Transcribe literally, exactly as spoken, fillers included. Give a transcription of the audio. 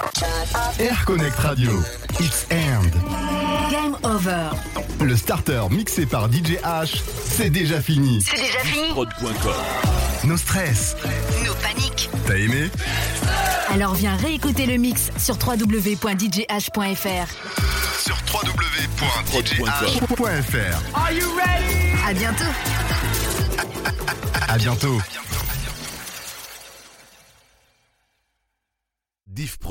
Air Connect Radio, It's End. Game over. Le starter mixé par D J H, c'est déjà fini. C'est déjà fini. prod point com. Nos stress, Nos paniques. t'as aimé? Alors viens réécouter le mix sur w w w point d j h point f r. Sur w w w point d j h point f r. À bientôt. À bientôt. Diff